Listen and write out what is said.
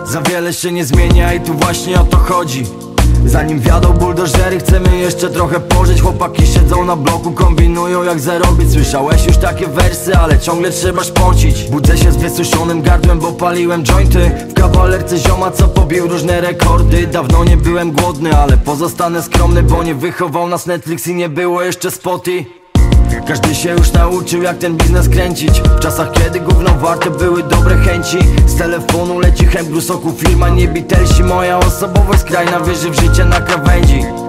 Za wiele się nie zmienia i tu właśnie o to chodzi. Zanim wjadą buldożery, chcemy jeszcze trochę pożyć. Chłopaki siedzą na bloku, kombinują jak zarobić. Słyszałeś już takie wersy, ale ciągle trzeba szpącić. Budzę się z wysuszonym gardłem, bo paliłem jointy w kawalerce zioma, co pobił różne rekordy. Dawno nie byłem głodny, ale pozostanę skromny, bo nie wychował nas Netflix i nie było jeszcze Spoty. Każdy się już nauczył jak ten biznes kręcić. W czasach kiedy gówno warte były dobre chęci. Z telefonu leci chęb soku, firma nie Beatlesi. Moja osobowość skrajna, wierzy w życie na krawędzi.